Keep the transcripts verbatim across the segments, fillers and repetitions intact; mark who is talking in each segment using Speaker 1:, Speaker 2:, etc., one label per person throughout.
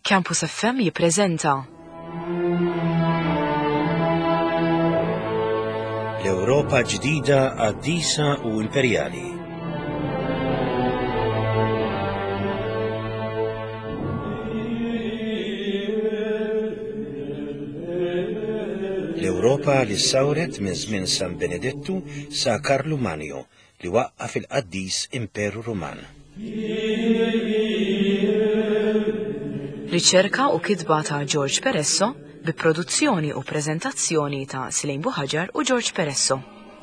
Speaker 1: Campus F M jippreżenta
Speaker 2: L-Ewropa ġdida qaddisa u imperjali. L-Ewropa li sawret minn żmien San Benedettu sa Karlu Magno li waqqaf il-qaddis Imperu Ruman.
Speaker 1: Riċerka u kitba ta' George Peresso bi produzzjoni u preżentazzjoni ta' Silejn Buħaġar u George Peresso.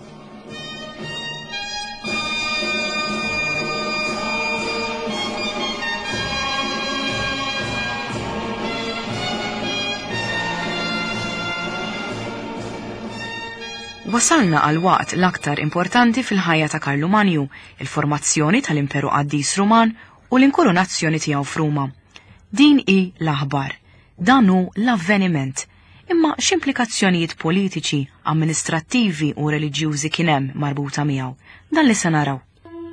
Speaker 1: Wasalna għal waqt l-aktar importanti fil-ħajja ta' Karlu Magno, il-formazzjoni tal-Imperu Qaddis Ruman u l-inkoronazzjoni tiegħu f'Ruma. Din hi l-aħbar, dan hu l-avveniment, imma x'implikazzjonijiet politiċi, amministrattivi u reliġjużi kien hemm marbuta miegħu, dan li se naraw.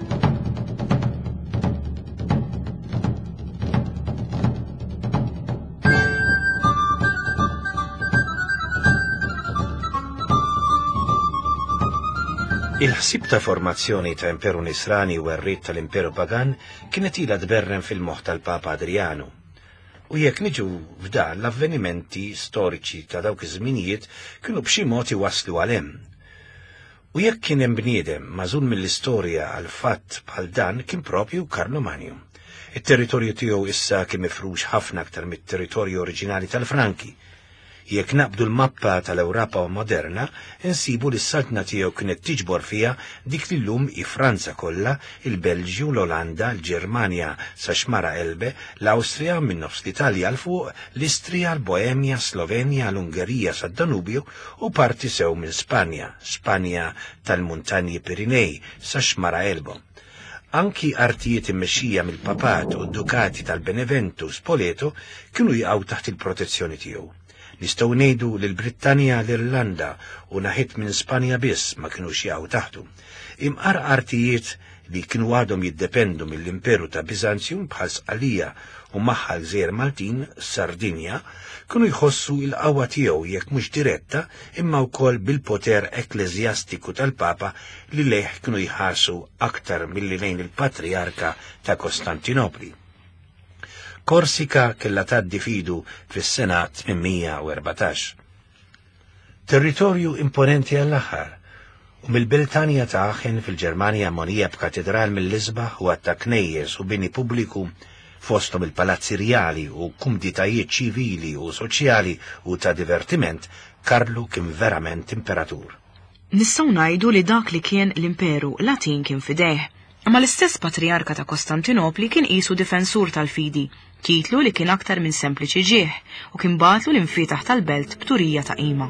Speaker 2: Il-ħsib ta' formazzjoni ta' Imperu Nisrani u r-rid tal-Imperu Pagan kienet ilha tberren fil-moħħ tal-Papa Adrianu. U jekk niġu f'dan l-avvenimenti storiċi ta' dawk iż-żminijiet kienu b'xi mod iwasslu għal hemm. U jekk kien hemm bniedem mażul mill-istorja għal fatt bħal dan kien propju Karlu Magno. Il-territorju tiegħu issa kien mifrux ħafna aktar mit-territorju oriġinali tal-Franki. Jekk naqbdu l-mappa tal-Ewropa moderna, insibu li s-saltna tiegħu kienet tiġbor fiha dik li llum i Franza kollha, il-Belġju, l-Olanda, l-Ġermanja sa xmara Elbe, l-Awstrija minn nofs l-Italja l fuq, l-Istrija, l-Boemja, Slovenja, l-Ungerija sa Danubju u parti sew minn Spanja, Spanja tal-Muntanji Pirinej sa xmara Elbo. Anki artijiet immexxija mill-Papat u d-Dukati tal-Benevento Spoleto kienu jqgħu taħt il-protezzjoni tiegħu. Nistgħu ngħidu li l-Brittanja l-Irlanda u naħit minn Spanja biss ma kinux jaqgħu taħtu. Imqar artijiet li kienu għadhom jiddependu mill-Imperu ta' Biżanzjum bħal Sqalija u magħha l-Gżejjer Maltin, Sardinja, kienu jħossu l-qawwa tiegħu jekk mhux diretta imma wkoll bil-poter ekleżjastiku tal-Papa li lejh kienu jħarsu aktar milli lejn il-Patriarka ta' Kostantinopli. Korsika kellha tgħaddi fidu fis-Senat tminmija u erbatax. Territorju imponenti għall-aħħar u mill-Beltanja ta' Aachen fil-Ġermanja monija b'katedral mill-isbaħ u għatta knejjes u bini pubbliku fosthom il-palazzi rijali u kumditajiet ċivili u soċjali u ta' divertiment, Karlu kien verament imperatur.
Speaker 1: Nistgħu ngħidu li dak li kien l-Imperu Latin kien fidejh, imma l-istess Patriarka ta' Kostantinopli kien qisu difensur tal-fidi, titlu li kien aktar minn sempliċi ġieħ u kien batlu l-infitaħ tal-belt b'turija ta' qima.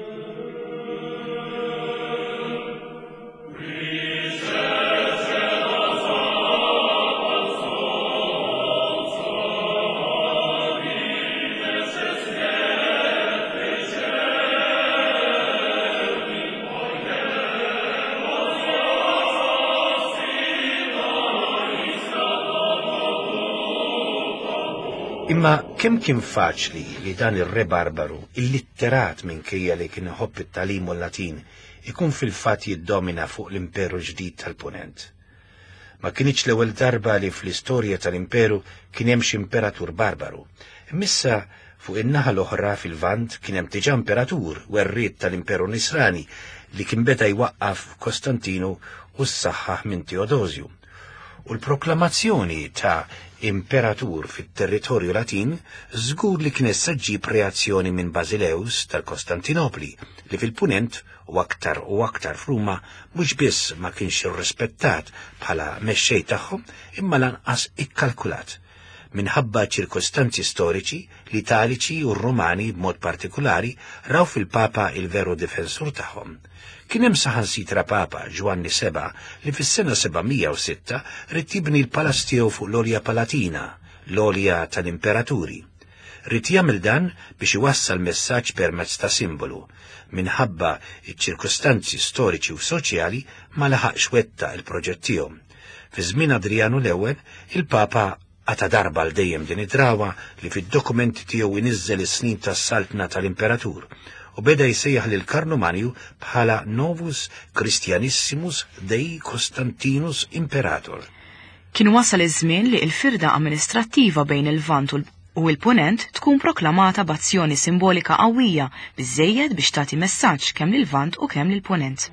Speaker 2: Imma kemm kien faċli li dan ir-re barbaru, illitterat minkejja li kien iħobb it-tagħlim u l-Latin, ikun fil-fatt jiddomina fuq l-Imperu ġdid tal-Punent. Ma kienx l-ewwel darba li fl-istorja tal-Imperu kien hemm xi imperatur barbaru. Imissa fuq in-naħa l-oħra fil-Vant kien hemm diġà imperatur u r-ried tal-Imperu Nisrani li kien beda jwaqqaf Kostantinu u s-saħħaħ minn Teodosju. U l-proklamazzjoni ta' imperatur fit-territorju Latin żgur li kien ġġib reazzjoni minn Basileus tal-Kostantinopli li fil-Punent u aktar u aktar f'Ruma mhux biss ma kienx irrispettat bħala mexxej tagħhom imma lanqas ikkalkulat. Minħabba ċirkostanzi storiċi, l-Italiċi u r-Rumani b'mod partikolari raw fil-Papa il-veru difensur tagħhom. Kien hemm saħansitra Papa Ġwanni seba' li fis-sena sebamija u sitta rid jibni l-palazz tiegħu fuq l-Olja Palatina, l-Olja tal-Imperaturi. Rid jagħmel dan biex iwassal messaġġ permezz ta' simbolu. Minħabba ċ-ċirkostanzi storiċi u soċjali ma laħaqx wettaq il-proġett tiegħu. Fi żmien Adrianu l-ewwel, il-Papa Għata darba l dejjem din id-drawa li fid-dokumenti tiegħu inizzel is-snin tas-saltna tal-imperatur u beda jsejjaħ lil Karlu Maniu bħala Novus Christianissimus Dei Constantinus Imperator.
Speaker 1: Kien wasal iż-żmien li l-firda amministrattiva bejn il-Lvant u l-Punent tkun proklamata b'azzjoni simbolika qawwija biżżejjed biex tagħti messaġġ kemm lill-Lvant u kemm lill-Punent.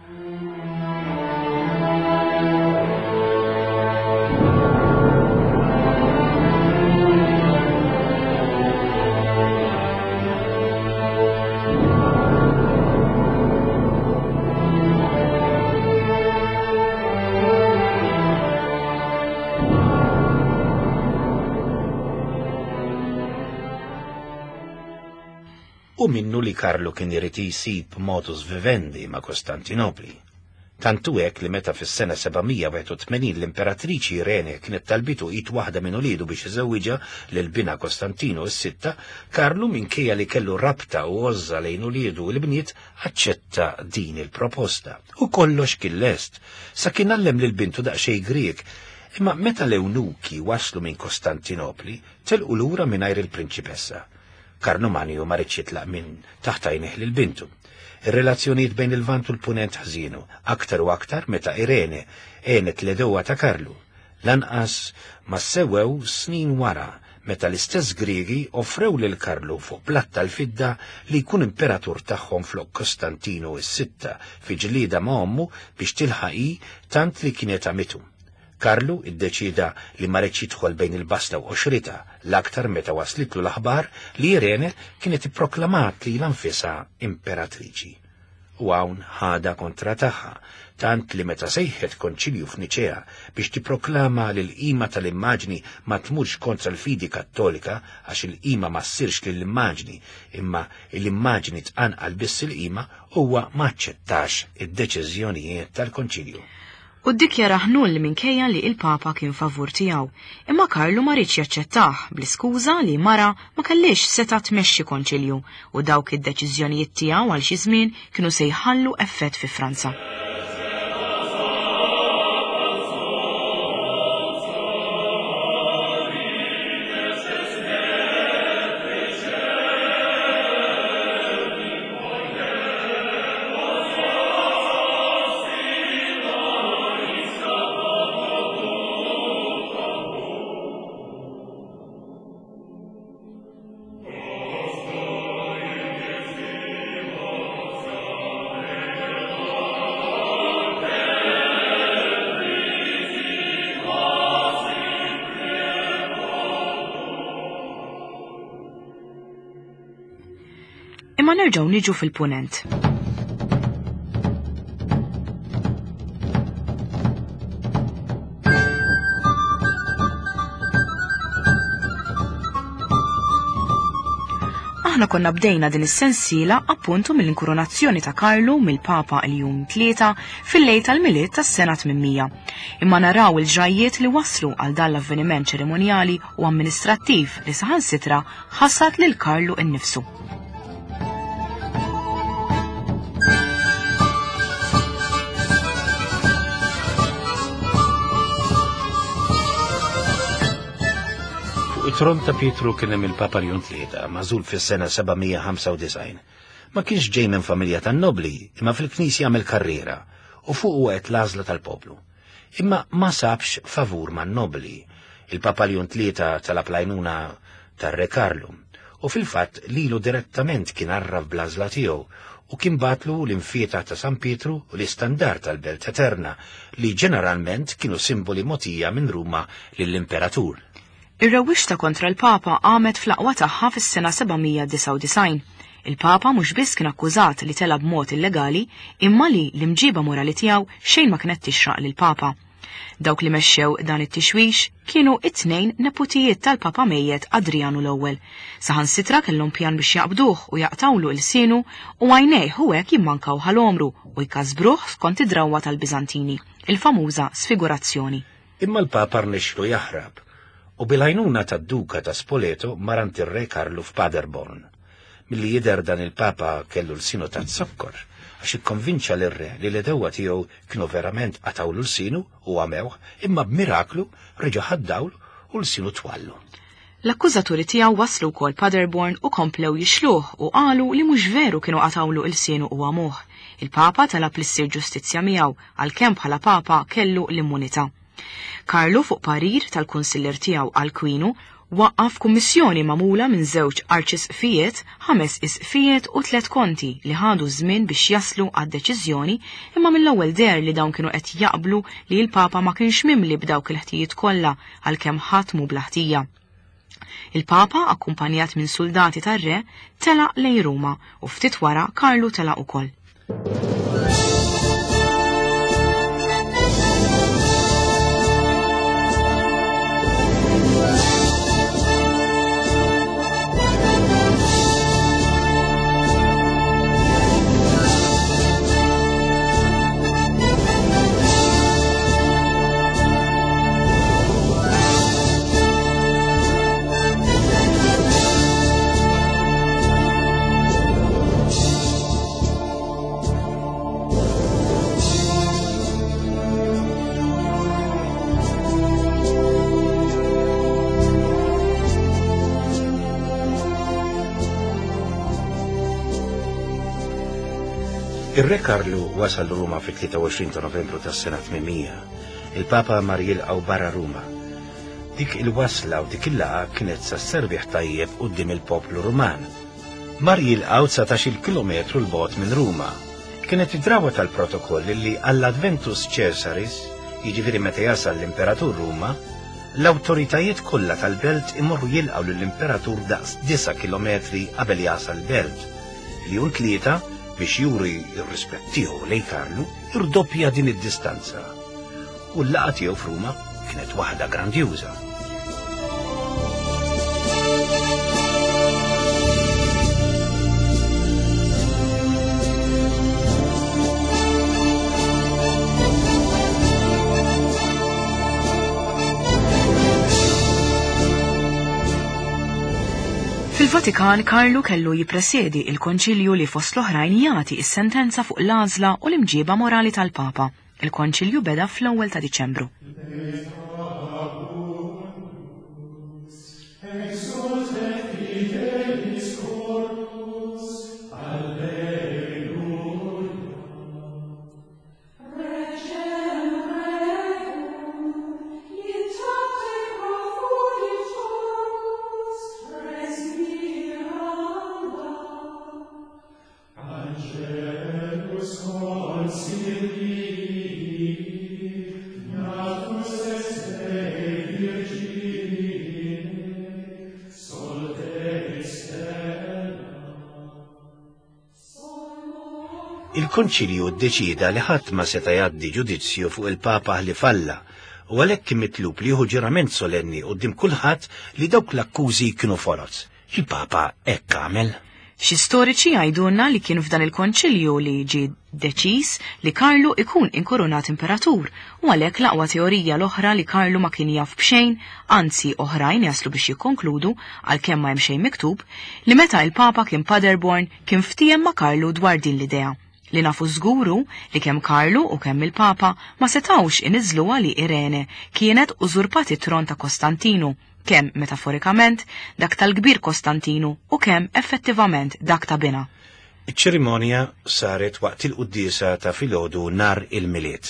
Speaker 2: U minnu li Karlu kien irid jsib modus vivendi ma' Kostantinopli. Tantu hekk li meta fis-sena sebgħimija wieħed u tmenin l-Imperatriċi Irene kienet talbitu id waħda minn uliedu biex iżewwiġha lil bina Kostantinu s-Sitta, Karlu minkejja li kellu rabta u għożża lejn uliedu u l-bniet aċċetta din il-proposta. U kollox kien lest, sa kien għallem lil bintu daqsxejn Grieg, imma meta l-Ewnuki waslu minn Kostantinopli telqu lura mingħajr il-prinċipessa. Karlu Maniu ma rridx jitlaq minn taħt għajneh lil bintu. Ir-relazzjonijiet bejn il-Lvant u l-Punent ħżienu, aktar u aktar meta Irene għenet l-edewa ta' Karlu. Lanqas ma sewwew snin wara meta l-istess Griegi offrew lil Karlu fuq platt tal-fidda li jkun imperatur tagħhom flok Kostantinu s-Sitta fi ġlieda ma' ommu biex tilħaqi tant li kienet għamitu. Karlu iddeċida li ma rridx jidħol bejn il-basta u xrita l-aktar meta waslitlu l-aħbar li Irene kienet ipproklamat li l-anfisa imperatriċi. U hawn ħada kontra tagħha, tant li meta sejħet konċilju f'Niċea biex tipproklama li l-qima tal-immaġni ma tmurx kontra l-fidi kattolika għax il-qima ma ssirx lill-immaġni imma l-immaġni tqanqal biss il-qima huwa ma aċċettax id-deċiżjonijiet tal-konċilju.
Speaker 1: U ddikjara ħnul li minkejja li il-Papa kien favur tiegħu, imma Karlu ma rridx jaċċettah bl-iskuża li mara ma kellix seta' tmexxi konċilju u dawk id-deċiżjonijiet tiegħu għal xi żmien kienu se jħallu effett fi Franza. Imma nerġgħu niġu fil-Punent. Aħna konna bdejna din is-sensiela appuntu mill-inkoronazzjoni ta' Karlu mill-Papa l-jum tlieta fil-lejl tal-miliet tas-sena tminmija. Imma naraw il-ġrajiet li waslu għal dan l-avveniment ċerimonjali u amministrattiv li saħansitra ħassat lil Karlu innifsu.
Speaker 2: it-tron ta' Pietru kien hemm il-Papa Leon tlieta mażul fis-sena sebgħimija ħamsa u disgħin. Ma kienx ġej minn familja tan-nobli, imma fil-Knisja jagħmel karriera u fuq għedt l-għażla tal-poplu. Imma ma sabx favur man-nobli. Il-Papa Leon tlieta talab l-għajnuna tar-Re Karlu u fil-fatt lilu direttament kien arraf bl-għażla tiegħu u kien batlu l-infieta ta' San Pietru u l-istandard tal-Belt Eterna li ġeneralment kienu simboli motija minn Ruma lill-Imperatur.
Speaker 1: Ir-rewwixta kontra l-Papa għamet fl-aqwa tagħha fis-sena sebgħimija disa' u disgħin. Il-Papa mhux biss kien akkużat li telab b'mod illegali, imma li l-imġiba morali tiegħu xejn ma kienet tixraq lil-Papa. Dawk li mexxew dan it-tixwix kienu it-tnejn neputijiet tal-Papa mejjed Adrianu l-ewwel. Saħansitra kellhom pjan biex jaqbduh u jaqtawlu l-sienu u għajnejh u hekk jimmankaw ħal-omru u jkasbruh skont id-drawwa tal-Biżantini, il-famuża sfigurazzjoni.
Speaker 2: Imma l-Papa rnexxlu jaħrab u bil-għajnuna tad-Duka ta' Spoleto marant ir-Re Karlu f'Paderborn. Milli jidher dan il-Papa kellu l-sinu ta' zokkor, għax ikkonvinċa l-Re li l-edewa tiegħu kienu verament qatawlu l-sinu u għamewh, imma b'miraklu reġa' ħaddawl u u l-sinu twallu.
Speaker 1: L-akkużaturi tiegħu waslu wkoll Paderborn u komplew jixluh u qalu li mhux veru kienu qatawlu il-sienu u għamuh. Il-Papa talab li ssir ġustizzja miegħu għalkemm bħala Papa kellu l-immunità. Karlu fuq parir tal-kunsiller tiegħu għall-Kwinu waqqaf kummissjoni magħmula minn żewġ arċisqfijiet, ħames isqfijiet u tliet konti li ħadu żmien biex jaslu għad-deċiżjoni, imma mill-ewwel der li dawn kienu qed jaqblu li l-Papa ma kienx mimli b'dawk il-ħtijiet kollha għalkemm ħatmu bl-ħtija. Il-Papa, akkumpanjat minn soldati tar-re, tela lejn Ruma u ftit wara Karlu tela ukoll.
Speaker 2: Ir-Re Karlu wasal Ruma fit-tlieta u għoxrin ta' Novembru tas-sena tminmija. Il-Papa mar jilqgħu barra Ruma. Dik il-wasla u dik il-laqgħa kienet sa serbiħ tajjeb quddiem il-poplu Ruman. Mar jilqgħu tsatax-il kilometru l-bogħod minn Ruma. Kienet id-drawa tal-protokoll li għall-Adventus Caesaris, jiġifieri meta jasal l-Imperatur Ruma, l-awtoritajiet kollha tal-belt imorru jilqgħu lill-Imperatur daqs disa kilometri qabel jasal l-belt. Li tlieta biex juri ir-rispett tiegħu lejn Karlu irdoppja din id-distanza. U l-laqgħa tiegħu f'Ruma kienet waħda grandjuża.
Speaker 1: Fil-Vatikan Karlu kellu jippresjedi il-konċilju li fost l-oħrajn jagħti is-sentenza fuq l-għażla u l-imġiba morali tal-Papa. Il-konċilju beda fl-ewwel ta' Diċembru.
Speaker 2: Il-konċilju ddeċida li ħadd ma seta' jgħaddi ġudizzju fuq il-Papa li falla u għalhekk kien mitlub li jieħu ġurament solenni quddiem kulħadd li dawk l-akkużi kienu foloz. Il-Papa hekk għamel.
Speaker 1: Xi storiċi jgħidulna li kien f'dan il-konċilju li ġie deċiż li Karlu ikun inkurunat imperatur u għalhekk l-aqwa teorija l-oħra li Karlu ma kien jaf b'xejn, anzi oħrajn jaslu biex jikkonkludu għalkemm ma hemm xejn miktub, li meta il-Papa kien Paderborn kien ftehim ma' Karlu dwar din l-idea. Li nafu żguru li kemm Karlu u kemm il-Papa ma setawx iniżluha li Irene kienet użurpat it-tron ta' Kostantinu, kemm metaforikament dak tal-kbir Kostantinu u kemm effettivament dak ta' Bina.
Speaker 2: Iċ-ċerimonja saret waqt il-quddiesa ta' filgħodu nhar il-milied.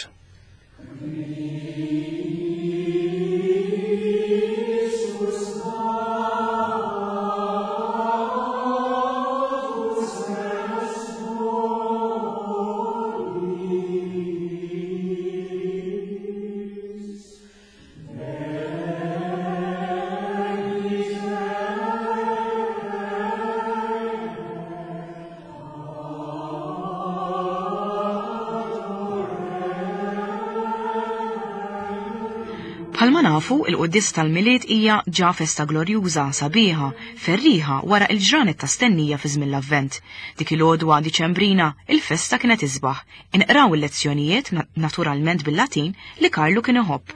Speaker 1: Bħalma nafu, il-qudies tal-milied hija ġa festa glorjuża, sabiħa, ferriħa wara il-ġranet ta' stennija fi żmien l-Avvent. Dik il-għodwa Diċembrina, il-festa kienet isbaħ. Inqraw il-lezzjonijiet naturalment bil-Latin li Karlu kien iħobb.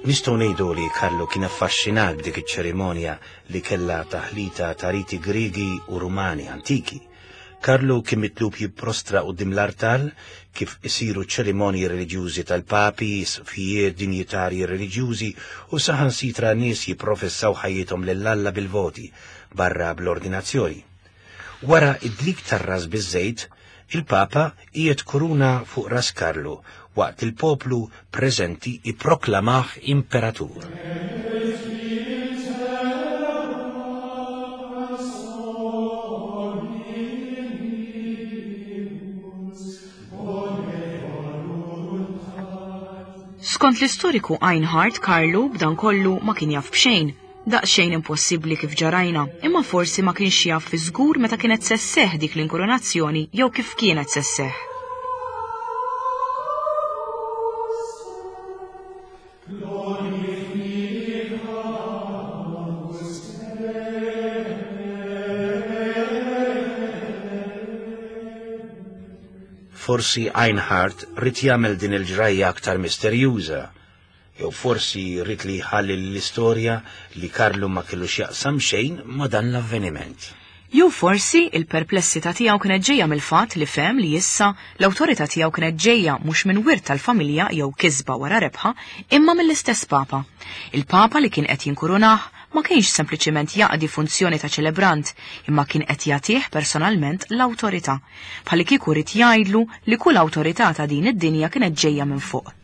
Speaker 2: Nistgħu ngħidu li Karlu kien affaxxinat b'dik iċ-ċerimonja li kellha taħlita ta' riti Griegi u Rumani antiki. Karlu kien mitlub jipprostra quddiem l-artal kif isiru ċerimonji reliġjużi tal-papi, sfijiet dinjitarji reliġjużi u saħansitra nies jipprofessaw ħajjithom lill-Alla bil-voti barra bl-ordinazzjoni. Wara id-dlik tar-ras biż-żejt, il-Papa qiegħed kuruna fuq ras Karlu waqt il-poplu preżenti ipproklamah imperatur.
Speaker 1: Skont l-istoriku Einhard, Karlu b'dan kollu ma kien jaf b'xejn, daqsxejn impossibbli kif ġarajna, imma forsi ma kienx jaf fi żgur meta kienet sesseħ dik l-inkoronazzjoni jew kif kienet sesseħ.
Speaker 2: Forsi Einhard rid jagħmel din il-ġrajja aktar misterjuża, jew forsi rid li jħalli l-istorja li Karlu ma kellux jaqsam xejn ma dan l-avveniment.
Speaker 1: Jew forsi il-perplessità tiegħu kienet ġejja mill-fatt li fehem li issa l-awtorità tiegħu kienet ġejja mhux minn wirt tal-familja jew kisba wara rebħa, imma mill-istess Papa. Il-Papa li kien qed jinkurunah ma kienx sempliċement jaqdi funzjoni ta' ċelebrant, imma kien qed jagħtih personalment l-awtorità, bħalli kieku rid jgħidlu li kull awtorità ta' din id-dinja kienet ġejja minn fuq.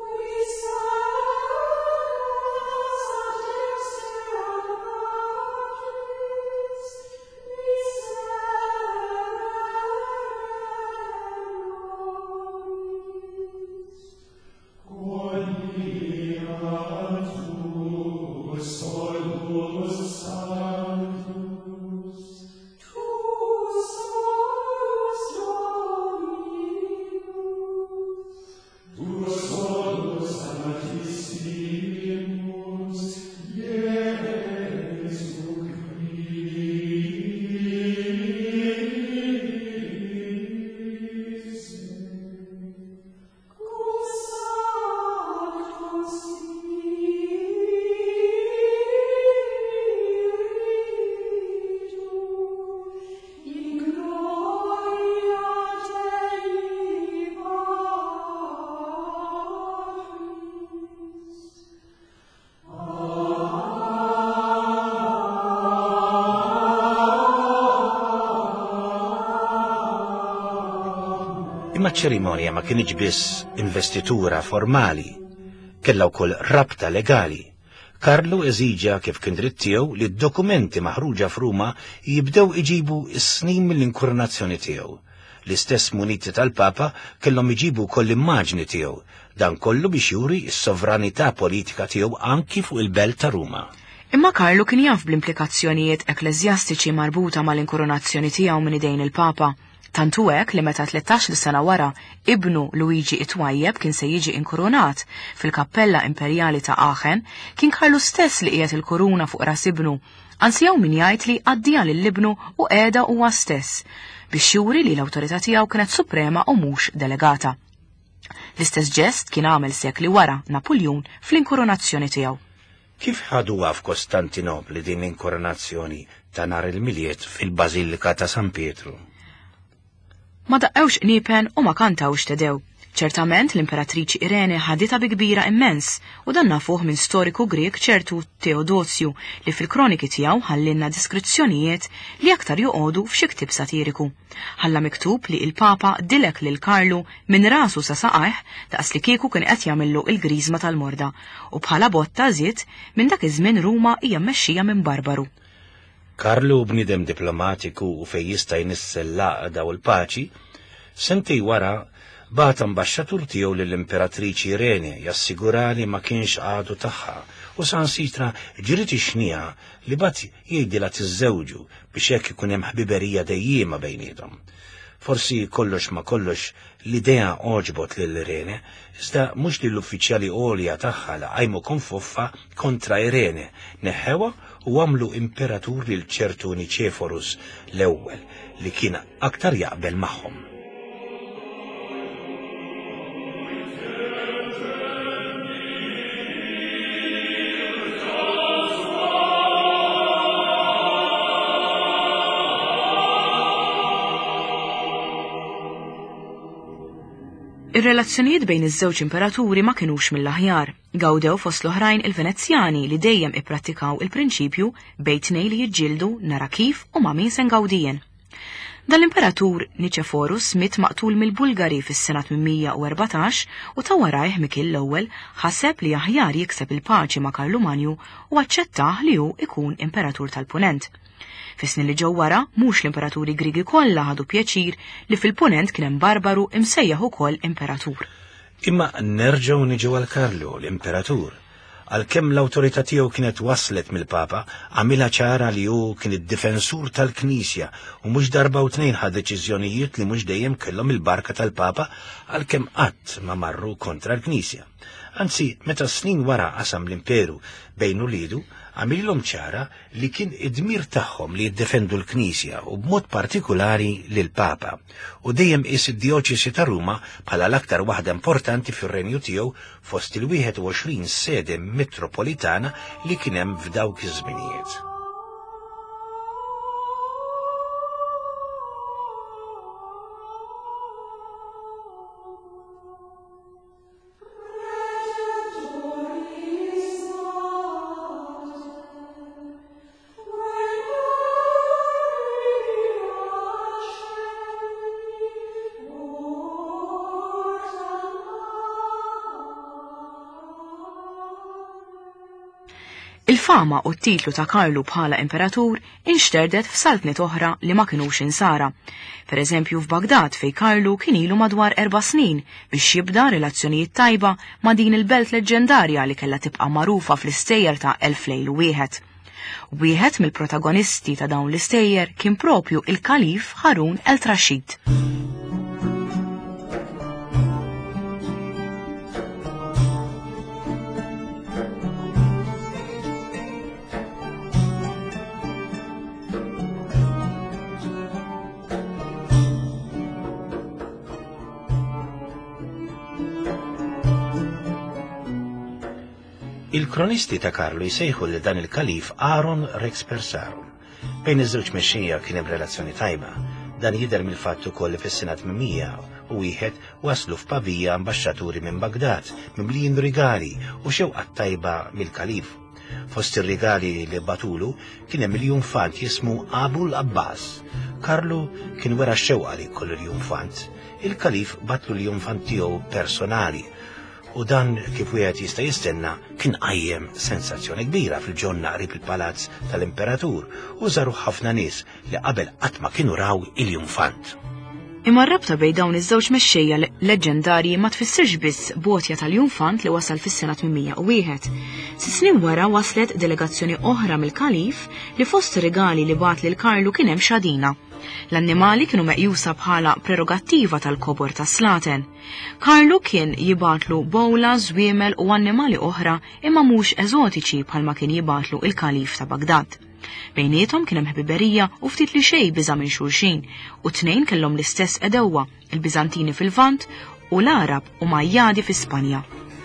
Speaker 2: Imma ċ-ċerimonja ma kienx biss investitura formali, kellha wkoll rabta legali. Karlu eżiġa kif kien dritt tiegħu li d-dokumenti maħruġa f'Ruma jibdew iġibu s-snin mill-inkoronazzjoni tiegħu. L-istess muniti tal-Papa kellhom iġibu wkoll l-immaġni tiegħu, dan kollu biex juri s-sovranità politika tiegħu anki fuq il-belt ta' Ruma.
Speaker 1: Imma Karlu kien jaf bl-implikazzjonijiet ekleżjastiċi marbuta mal-inkoronazzjoni tiegħu minn idejn il-Papa. Tantu hekk li meta tletax-il sena wara ibnu Luigi Itwajjeb kien se jiġi inkoronat fil-Kappella Imperjali ta' Aachen, kien Karlu stess li qiegħed il-kuruna fuq ras ibnu, anzi jew min jgħid li għaddija lill-ibnu u qiegħda huwa stess biex juri li l-awtorità tiegħu kienet suprema u mhux delegata. L-istess ġest kien għamel sekli wara Napoleon fl-inkoronazzjoni tiegħu.
Speaker 2: Kif ħaduha f'Kostantinopli din l-inkoronazzjoni ta' nhar il-Miliet fil-Bażilika ta' San Pietru?
Speaker 1: Ma daqqewx qniepen u ma kantawx tedew. Ċertament l-imperatriċi Irene ħadita bi kbira immens u dan nafuh minn storiku Grek ċertu Teodozju li fil-kroniki tiegħu ħallinna diskrizzjonijiet li aktar joqogħdu f'xi ktieb satiriku. Ħalla miktub li il-Papa dilek lil Karlu minn rasu sa saqajh daqs li kieku kien qed jagħmillu il-griżma tal-morda u bħala botta żied minn dak iż-żmien Ruma hija mmexxija minn barbaru.
Speaker 2: Karlu bnidem diplomatiku u fej jista' jnissel l-għaqda u l-paċi, sentej wara bata ambaxxatur tiegħu lill-Imperatriċi Irene jassigura li ma kienx għadu tagħha u sansitra ġriet ixnija li bat jgħidilha tiżżewġu biex hekk ikun hemm ħbiberija dejjiema bejniethom. Forsi kollox ma kollox l-idea oġbot lil Irene, iżda mhux li l-uffiċjali għolja tagħha la qajmu konfuffa kontra Irene, neħħewa u għamlu imperatur lil ċertu Niceforus l-ewwel li kien aktar jaqbel magħhom.
Speaker 1: Ir-relazzjonijiet bejn iż-żewġ imperaturi ma kinux mill-aħjar. Gawdew fost l-oħrajn il-Venezzjani li dejjem ipprattikaw il-prinċipju bejn tnejn li jiġġieldu nara kif u ma' min se ngawdijien. Dan l-imperatur Nicephorus mit maqtul mill-Bulgari fis-sena tmien u erbatax u ta' warajh Mikil l-ewwel ħaseb li aħjar jikseb il-paċi ma' Karlu Manju u aċċettah li hu ikun imperatur tal-Punent. Fis-snin li ġew wara mhux l-imperaturi Griegi kollha ħadu pjaċir li fil-Punent kien hemm barbaru imsejjaħ ukoll imperatur.
Speaker 2: Imma nerġgħu niġu għal Karlu l-imperatur. Għalkemm l-awtorità tiegħu kienet waslet mill-Papa, għamilha ċara li hu kien id-difensur tal-Knisja u mhux darba u tnejn ħad deċiżjonijiet li mhux dejjem kellhom il-barka tal-Papa għalkemm qatt ma marru kontra l-Knisja. Anzi, meta snin wara qasam l-imperu bejn ulidu, għamilhom ċara li kien id-dmir tagħhom li jiddefendu l-Knisja u b'mod partikolari lil Papa u dejjem qis id-Dioċesi ta' Ruma bħala l-aktar waħda importanti fir-renju tiegħu fost il-wieħed u għoxrin sede metropolitana li kien hemm f'dawk iż-żminijiet.
Speaker 1: Il-fama u t-titlu ta' Karlu bħala imperatur inxterdet f'saltniet oħra li ma kinux insara. Per eżempju f'Bagdad fej Karlu kien ilu madwar erba' snin biex jibda relazzjonijiet tajba ma' din il-belt leġġendarja li kellha tibqa' magħrufa fl-istejjer ta' Elf Lejl u Wieħed. Wieħed mill-protagonisti ta' dawn l-istejjer kien propju il-Kalif Harun el-Rashid.
Speaker 2: Il-kronisti ta' Karlu jsejħu li dan il-Kalif Aaron Rex Persarum. Bejn iż-żewġ mexxejja kien hemm relazzjoni tajba. Dan jidher mill-fatt ukoll li fis-sena tmien u wieħed waslu f'Pavija ambaxxaturi minn Bagdad, mimlijin rigali u xewqat tajba mill-Kalif. Fost ir-rigali li batulu kien hemm il-junfant jismu Abul Abbas. Karlu kien wera xewqa li jkollu l-junfant. Il-Kalif batlu l-junfant tiegħu personali. U dan kif wieħed jista' jistenna kien qajjem sensazzjoni kbira fil-ġonna qrib il-palazz tal-imperatur u żaru ħafna nies li qabel qatt ma kienu raw il-junfant.
Speaker 1: Imma r-rabta bejn dawn iż-żewġ mexxejja leġġendarji ma tfissirx biss botja tal-junfant li wasal fis-sena tmien u wieħed. Sitt snin wara waslet delegazzjoni oħra mill-Kalif li fost rigali li bat lil Karlu kien hemm xadina. L-annimali kienu meqjusa bħala prerogattiva tal-kobor ta' Slaten. Karlu kien jibatlu bowla, żwiemel u annimali oħra imma mhux eżotiċi bħalma kien jibatlu il-Kalif ta' Bagdad. Bejniethom kien hemm ħbiberija u ftit li xejn biża' minn xulxin u tnejn kellhom l-istess edewwa, il-Biżantini fil-Lvant u l-Arab u Majjadi fi Spanja.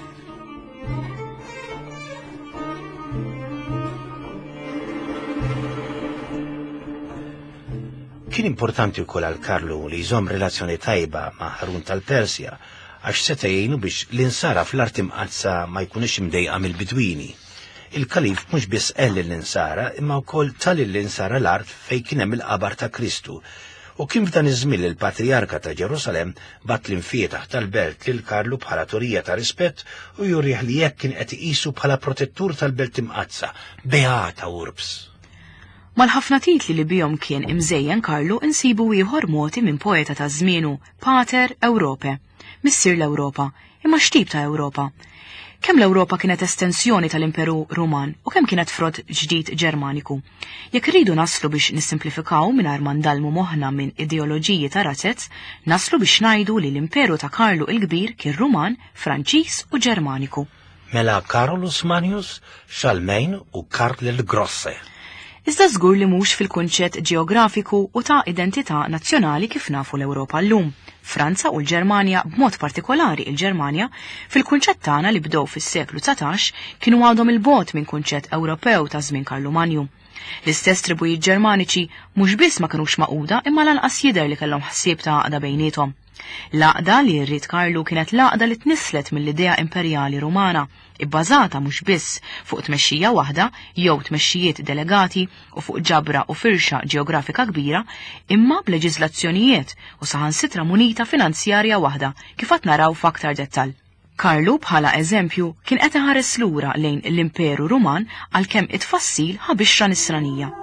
Speaker 2: Kien importanti wkoll għal Karlu li jżomm relazzjoni tajba ma' Harun tal-Persja għax seta' jgħinu biex l-insara fl-art imqazza ma jkunux imdejqa mill-Bidwini. Il-Kalif mhux biss qell l-insara imma wkoll tali l-insara l-art fejn kien hemm il-qabar ta' Kristu. U kien f'dan iż-żmien il-Patriarka ta' Ġerusalemm bat l-infietaħ tal-belt lil Karlu bħala torija ta' rispett u jurih li jekk kien qed iqisu bħala protettur tal-belt imqazza, beata urbs.
Speaker 1: Mal-ħafna titli li bihom kien imżejjen Karlu insibu ieħor moti minn poeta ta' żmienu, Pater Ewrope, missier l-Ewropa, imma x'tip ta' Ewropa. Kemm l-Ewropa kienet estensjoni tal-Imperu Ruman u kemm kienet frott ġdid Ġermaniku. Jekk rridu naslu biex nissimplifikaw mingħajr ma ndalmu moħħna minn ideoloġiji ta' razzetz, naslu biex ngħidu li l-Imperu ta' Karlu il-Kbir kien Ruman, Franċiż u Ġermaniku.
Speaker 2: Mela Carolus Manius, Charlemagne u Karl il-Grosse.
Speaker 1: Iżda żgur li mhux fil-kunċett ġeografiku u ta' identità nazzjonali kif nafu l-Ewropa llum. Franza u l-Ġermanja, b'mod partikolari il-Ġermanja, fil-kunċett tagħna li bdew fis-seklu tsatax kienu għadhom il-bogħod minn kunċett Ewropew ta' żmien Karlu Manju. L-istess tribujiet Ġermaniċi mhux biss ma kinux maquda imma lanqas jidher li kellhom ħsieb ta' għaqda bejniethom. L-għaqda li rrid Karlu kienet l-għaqda li tnislet mill-idea imperjali Rumana, ibbażata mhux biss fuq tmexxija waħda jew tmexxijiet delegati u fuq ġabra u firxa ġeografika kbira, imma b'leġiżlazzjonijiet u saħansitra munita finanzjarja waħda kif qed naraw f'aktar dettall. Karlu bħala eżempju kien qed iħares lura lejn l-Imperu Ruman għalkemm it-tfassil ħabixxa nisranija.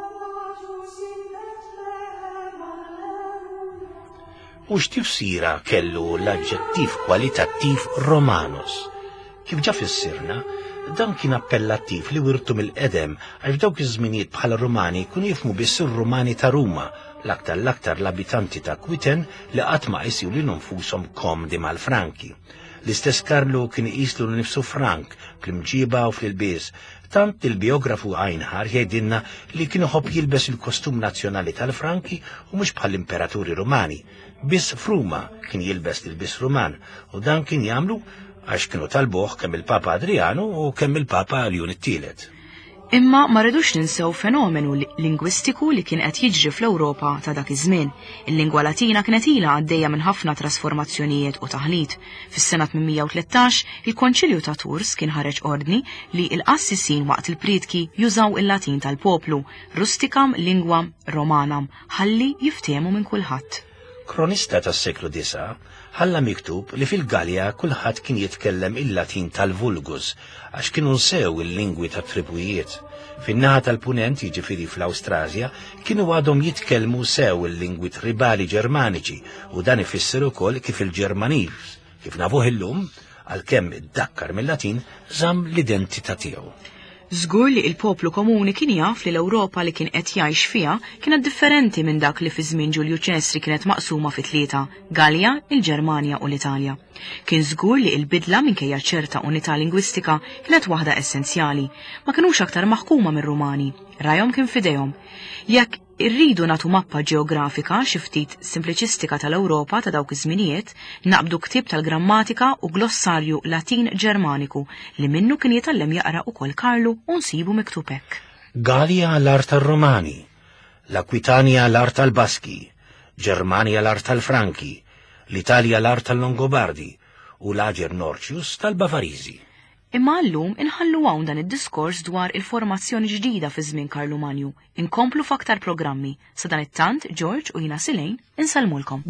Speaker 2: U x'tifsira kellu l-aġġettiv kwalitattiv Romanos. Kif ġa fissirna, dan kien appellattiv li wirtu mill-qedem għax dawk iż-żminijiet bħala Rumani kun jifmu biss ir-Rumani ta' Ruma, l-aktar l-aktar l-abitanti ta' Kwiten li qatt ma qisju li nfushom komdi mal-Franki. L-istess Karlu kien iqislu nifsu Frank fl-imġiba u fl-ilbies, tant il-biografu Einhar jgħidilna li kien iħobb jilbes il-kostum nazzjonali tal-Franki u mhux bħall-imperaturi Rumani. Biss Fruma kien jilbes il-bis Ruman u dan kien jagħmlu għax kienu talbuh kemm il-Papa Adrianu u kemm il-Papa Leon it-tielet.
Speaker 1: Imma ma rridux ninsew fenomenu lingwistiku li kien qed jiġri fl-Ewropa ta' dak iż-żmien. Il-lingwa Latina kienet ilha għaddejja minn ħafna trasformazzjonijiet u taħlit. Fis-sena tminmija u tlettax, il-Konċilju ta' Tours kien ħareġ ordni li l-qassisin waqt il-priedki jużaw il-Latin tal-poplu, rusticam lingua romanam, ħalli jiftehmu minn kulħadd.
Speaker 2: Kronista tas-seklu disa' ħalla miktub li fil-Galja kulħadd kien jitkellem il-Latin tal-Vulgus għax kienu nsew il-lingwi tat-tribujiet. Fin-naħa tal-punent jiġifieri fl-Awstrasja kienu għadhom jitkellmu sew il-lingwi tribali Ġermaniċi u dan ifisser ukoll kif il-Ġermaniż kif nafuh illum għalkemm iddakkar mill-Latin żamm l-identità tiegħu.
Speaker 1: Żgur li l-poplu komuni kien jaf li l-Ewropa li kien qed jgħix fiha kienet differenti minn dak li fi żmien Ġulju Ċesri kienet maqsuma fi tlieta, Galja, il-Ġermanja u l-Italja. Kien żgur li l-bidla minkejja ċerta unità lingwistika kienet waħda essenzjali, ma kinux aktar maħkuma mir-Rumani, rajhom kien fidejhom. Jekk irridu nagħtu mappa ġeografika xi ftit simpliċistika tal-Ewropa ta' dawk iż-żminijiet, naqbdu ktieb tal-grammatika u glossarju Latin Ġermaniku li minnu kien jitgħallem jaqra wkoll Karlu u nsibu miktub hekk.
Speaker 2: Galja l-art tal-Romani, l-Akwitania l-art tal-Baski, Ġermanja l-art tal-Franki, l-Italja l-art tal-Longobardi u l-Aġer Norċius tal-Bavariżi.
Speaker 1: Imma llum inħallu hawn dan id-diskors dwar il-formazzjoni ġdida fi żmien Karlu Manju. Inkomplu f'aktar programmi. Sa dan it-tant, George u jina Silejn insalmulkom.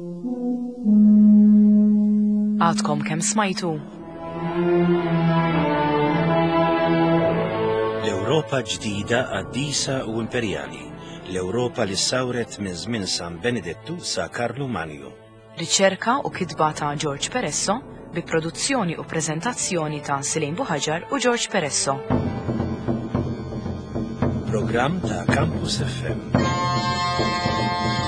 Speaker 1: Għadkom kemm smajtu.
Speaker 2: L-Ewropa ġdida qaddisa u imperjali. L-Ewropa li sawret minn żmien San Benedettu sa Karlu Manju.
Speaker 1: Riċerka u kitba ta' George Peresso bi produzzjoni u prezentazzjoni ta' Silejn Buħaġar u George Peresso.
Speaker 2: Programm ta' Campus F M.